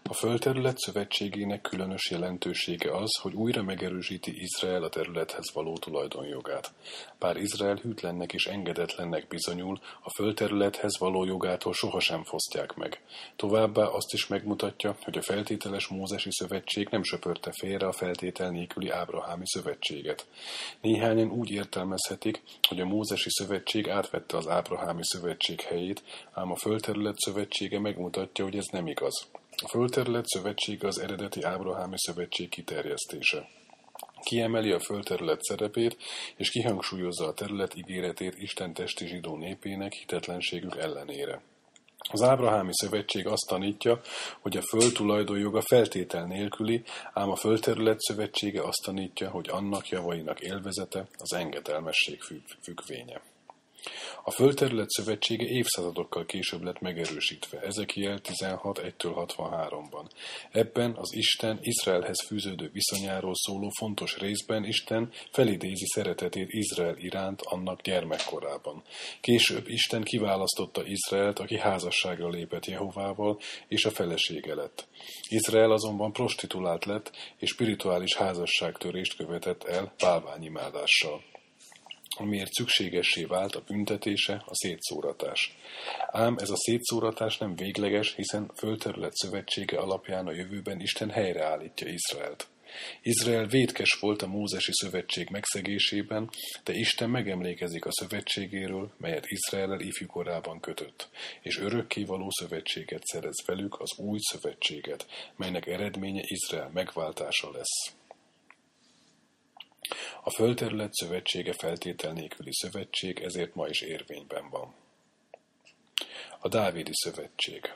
A földterület szövetségének különös jelentősége az, hogy újra megerősíti Izrael a területhez való tulajdonjogát. Bár Izrael hűtlennek és engedetlennek bizonyul, a földterülethez való jogától sohasem fosztják meg. Továbbá azt is megmutatja, hogy a feltételes mózesi szövetség nem söpörte félre a feltétel nélküli ábrahámi szövetséget. Néhányan úgy értelmezhetik, hogy a mózesi szövetség átvette az ábrahámi szövetség helyét, ám a földterület szövetsége megmutatja, hogy ez nem igaz. A földterület szövetsége az eredeti ábrahámi szövetség kiterjesztése. Kiemeli a földterület szerepét, és kihangsúlyozza a terület ígéretét Isten testi zsidó népének hitetlenségük ellenére. Az ábrahámi szövetség azt tanítja, hogy a föld tulajdonjoga feltétel nélküli, ám a földterület szövetsége azt tanítja, hogy annak javainak élvezete az engedelmesség függvénye. A földterület szövetsége évszázadokkal később lett megerősítve, Ezekiel 16.1-63-ban. Ebben az Isten Izraelhez fűződő viszonyáról szóló fontos részben Isten felidézi szeretetét Izrael iránt annak gyermekkorában. Később Isten kiválasztotta Izraelt, aki házasságra lépett Jehovával, és a felesége lett. Izrael azonban prostituált lett, és spirituális házasságtörést követett el bálványimádással, amiért szükségessé vált a büntetése, a szétszóratás. Ám ez a szétszóratás nem végleges, hiszen földterület szövetsége alapján a jövőben Isten helyreállítja Izraelt. Izrael vétkes volt a mózesi szövetség megszegésében, de Isten megemlékezik a szövetségéről, melyet Izraellel ifjúkorában kötött, és örökkévaló szövetséget szerez velük, az új szövetséget, melynek eredménye Izrael megváltása lesz. A földterület szövetsége feltétel nélküli szövetség, ezért ma is érvényben van. A dávidi szövetség.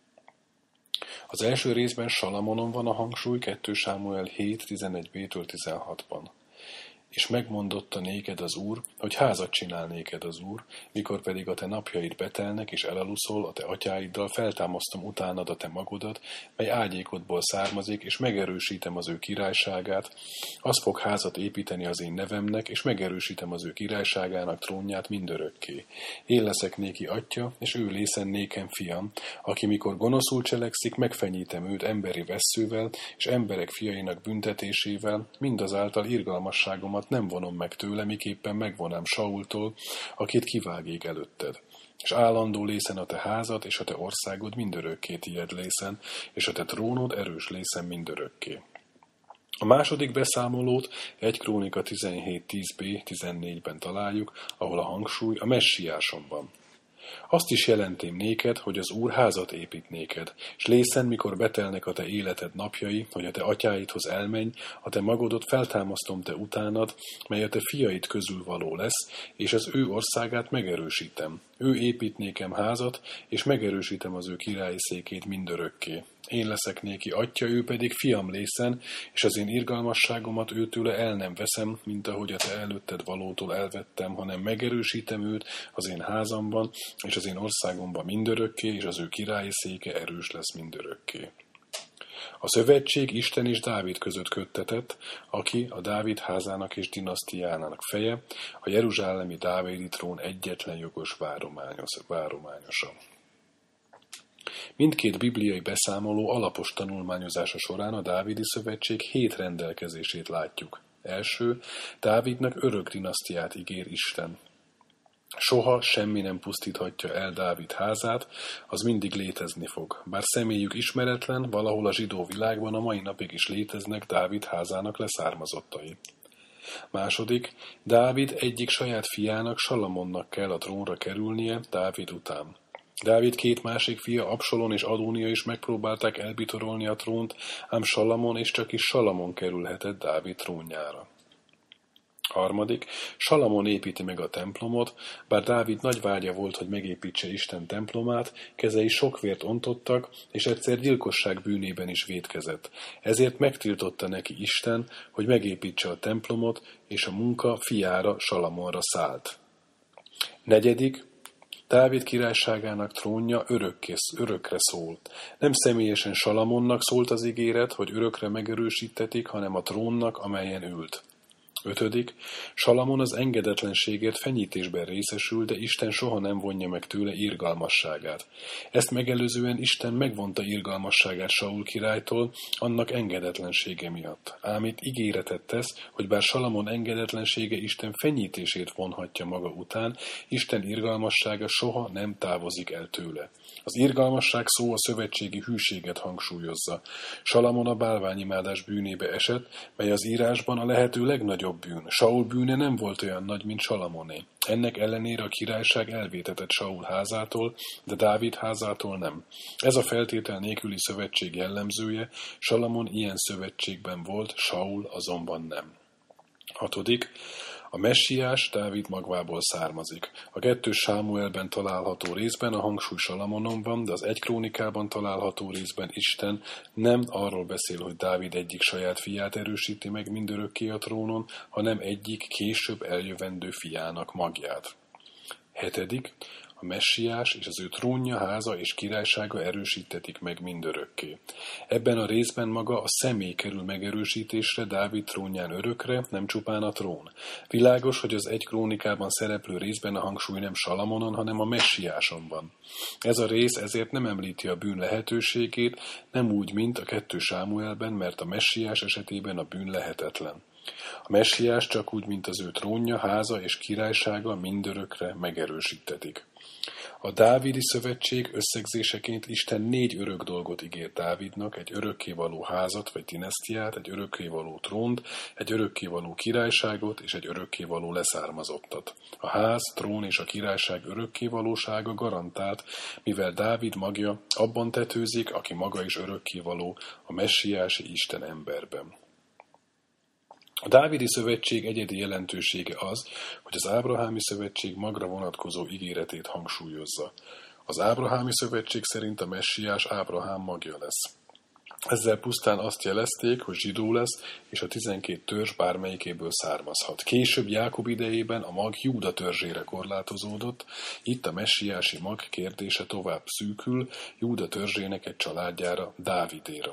Az első részben Salamonon van a hangsúly, 2 Sámuel 7.11b-től 16-ban. És megmondotta néked az Úr, hogy házat csinál néked az Úr, mikor pedig a te napjaid betelnek, és elaluszol a te atyáiddal, feltámasztom utánad a te magodat, mely ágyékodból származik, és megerősítem az ő királyságát. Az fog házat építeni az én nevemnek, és megerősítem az ő királyságának trónját mindörökké. Én leszek néki atya, és ő lészen nékem fiam, aki mikor gonoszul cselekszik, megfenyítem őt emberi vesszővel, és emberek fiainak büntetésével, mindazáltal irgalmasságomat nem vonom meg tőle, miképpen megvonám Saultól, akit kivágék előtted. És állandó lészen a te házad, és a te országod mindörökké tied lészen, és a te trónod erős lészen mindörökké. A második beszámolót 1 Krónika 17.10b 14-ben találjuk, ahol a hangsúly a messiáson van. Azt is jelentém néked, hogy az Úr házat épít néked, s lészen, mikor betelnek a te életed napjai, hogy a te atyáidhoz elmenj, a te magodot feltámasztom te utánad, mely a te fiaid közül való lesz, és az ő országát megerősítem. Ő épít nékem házat, és megerősítem az ő királyi székét mindörökké. Én leszek néki atya, ő pedig fiam lészen, és az én irgalmasságomat őtőle el nem veszem, mint ahogy a te előtted valótól elvettem, hanem megerősítem őt az én házamban, és az én országomban mindörökké, és az ő királyi széke erős lesz mindörökké. A szövetség Isten és Dávid között köttetett, aki a Dávid házának és dinasztiának feje, a jeruzsálemi dávidi trón egyetlen jogos várományosa. Mindkét bibliai beszámoló alapos tanulmányozása során a dávidi szövetség 7 rendelkezését látjuk. Első, Dávidnak örök dinasztiát ígér Isten. Soha semmi nem pusztíthatja el Dávid házát, az mindig létezni fog. Bár személyük ismeretlen, valahol a zsidó világban a mai napig is léteznek Dávid házának leszármazottai. Második, Dávid egyik saját fiának, Salamonnak kell a trónra kerülnie Dávid után. Dávid 2 másik fia, Absalom és Adónia is megpróbálták elbitorolni a trónt, ám Salamon és csak is Salamon kerülhetett Dávid trónjára. Harmadik, Salamon építi meg a templomot, bár Dávid nagy vágya volt, hogy megépítse Isten templomát, kezei sok vért ontottak, és egyszer gyilkosság bűnében is vétkezett. Ezért megtiltotta neki Isten, hogy megépítse a templomot, és a munka fiára, Salamonra szállt. Negyedik, Dávid királyságának trónja örökre szól. Nem személyesen Salamonnak szólt az ígéret, hogy örökre megerősítetik, hanem a trónnak, amelyen ült. 5. Salamon az engedetlenségért fenyítésben részesül, de Isten soha nem vonja meg tőle irgalmasságát. Ezt megelőzően Isten megvonta irgalmasságát Saul királytól annak engedetlensége miatt. Ám itt ígéretet tesz, hogy bár Salamon engedetlensége Isten fenyítését vonhatja maga után, Isten irgalmassága soha nem távozik el tőle. Az irgalmasság szó a szövetségi hűséget hangsúlyozza. Salamon a bálványimádás bűnébe esett, mely az írásban a lehető legnagyobb bűn. Saul bűne nem volt olyan nagy, mint Salamoné. Ennek ellenére a királyság elvétetett Saul házától, de Dávid házától nem. Ez a feltétel nélküli szövetség jellemzője, Salamon ilyen szövetségben volt, Saul azonban nem. 6. A messiás Dávid magvából származik. A 2 Sámuelben található részben a hangsúly Salamonon van, de az 1 Krónikában található részben Isten nem arról beszél, hogy Dávid egyik saját fiát erősíti meg mindörökké a trónon, hanem egyik később eljövendő fiának magját. 7. A messiás és az ő trónja, háza és királysága erősítetik meg mindörökké. Ebben a részben maga a személy kerül megerősítésre Dávid trónján örökre, nem csupán a trón. Világos, hogy az 1 Krónikában szereplő részben a hangsúly nem Salamonon, hanem a messiáson van. Ez a rész ezért nem említi a bűn lehetőségét, nem úgy, mint a 2 Sámuelben, mert a messiás esetében a bűn lehetetlen. A messiás csak úgy, mint az ő trónja, háza és királysága mindörökre megerősítetik. A dávidi szövetség összegzéseként Isten 4 örök dolgot ígért Dávidnak, egy örökkévaló házat vagy dinasztiát, egy örökkévaló trónt, egy örökkévaló királyságot és egy örökkévaló leszármazottat. A ház, trón és a királyság örökkévalósága garantált, mivel Dávid magja abban tetőzik, aki maga is örökkévaló, a messiási Isten emberben. A dávidi szövetség egyedi jelentősége az, hogy az ábrahámi szövetség magra vonatkozó ígéretét hangsúlyozza. Az ábrahámi szövetség szerint a messiás Ábrahám magja lesz. Ezzel pusztán azt jelezték, hogy zsidó lesz, és a 12 törzs bármelyikéből származhat. Később Jákob idejében a mag Júda törzsére korlátozódott, itt a messiási mag kérdése tovább szűkül, Júda törzsének egy családjára, Dávidéra.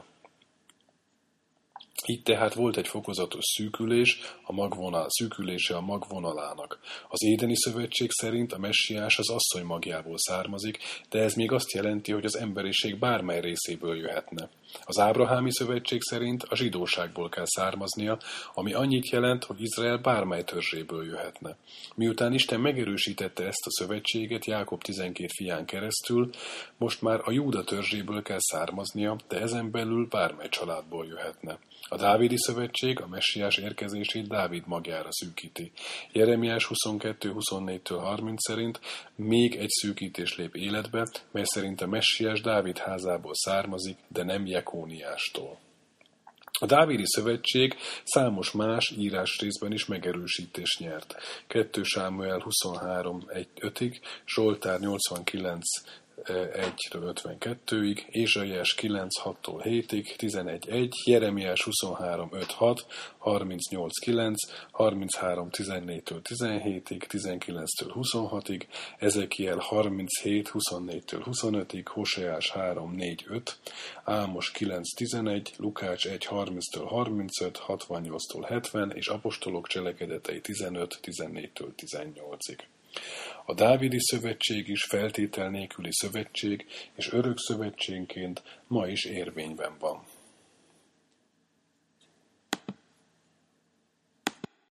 Így tehát volt egy fokozatos szűkülése a mag vonalának. Az édeni szövetség szerint a messiás az asszony magjából származik, de ez még azt jelenti, hogy az emberiség bármely részéből jöhetne. Az ábrahámi szövetség szerint a zsidóságból kell származnia, ami annyit jelent, hogy Izrael bármely törzséből jöhetne. Miután Isten megerősítette ezt a szövetséget Jákob 12 fián keresztül, most már a Júda törzséből kell származnia, de ezen belül bármely családból jöhetne. A dávidi szövetség a messiás érkezését Dávid magjára szűkíti. Jeremiás 22-24-30 szerint még egy szűkítés lép életbe, mely szerint a messiás Dávid házából származik, de nem Jekóniástól. A dávidi szövetség számos más írásrészben is megerősítést nyert. 2 Sámuel 23:1-5-ig, Zsoltár 89 1-52-ig, Ézsaiás 9:6-tól 7-ig, 11:1, Jeremiás 23:5-6, 38:9, 33:14-től 17-ig, 19-től 26-ig, Ezekiel 37:24-től 25-ig, Hoseás 3:4-5, Ámos 9:11, Lukács 1:30-től 35, 68-tól 70 és Apostolok cselekedetei 15:14-től 18-ig. A dávidi szövetség is feltétel nélküli szövetség, és örök szövetségként ma is érvényben van.